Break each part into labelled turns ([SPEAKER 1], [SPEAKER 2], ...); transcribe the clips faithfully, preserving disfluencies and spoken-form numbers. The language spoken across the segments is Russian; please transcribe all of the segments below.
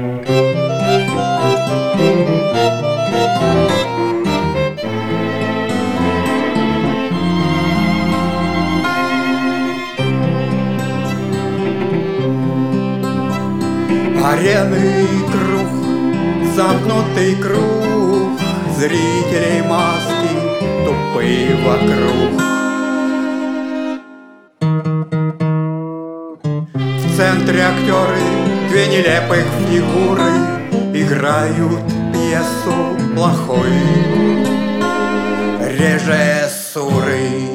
[SPEAKER 1] Арены круг, замкнутый круг, зрителей маски тупые вокруг. В центре актеры, две нелепых фигуры, играют пьесу плохой режиссуры.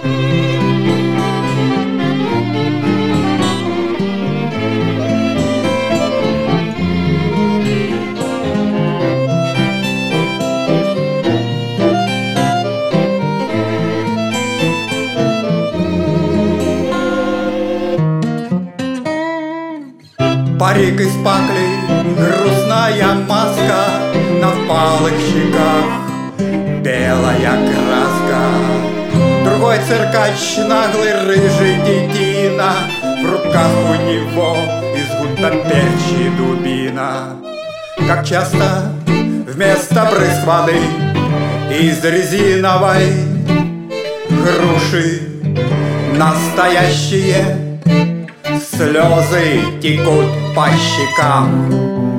[SPEAKER 1] Парик из пакли, грустная маска, на впалых щеках белая краска. Другой циркач, наглый рыжий детина, в руках у него из гуттаперчи дубина. Как часто вместо брызг воды из резиновой груши настоящие слезы текут по щекам.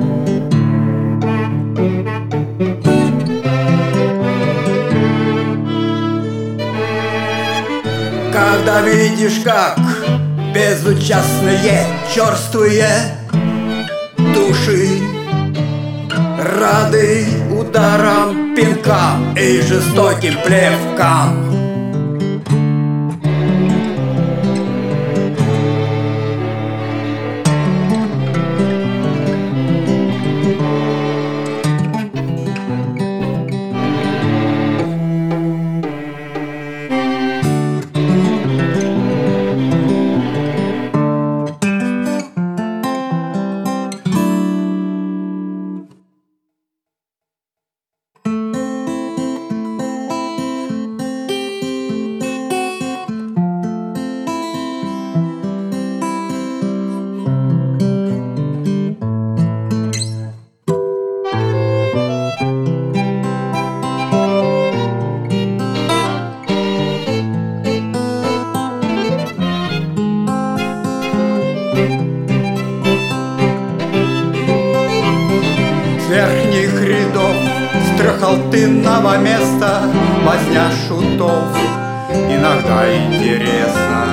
[SPEAKER 1] Когда видишь, как безучастные, черствые души рады ударам, пинкам и жестоким плевкам. С верхних рядов, с трехалтынного места возня шутов иногда интересна.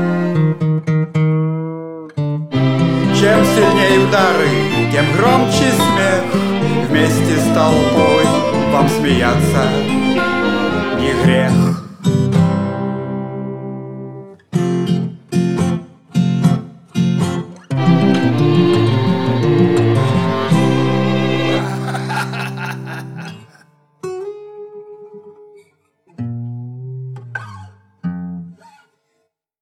[SPEAKER 1] Чем сильнее удары, тем громче смех. Вместе с толпой вам смеяться не грех.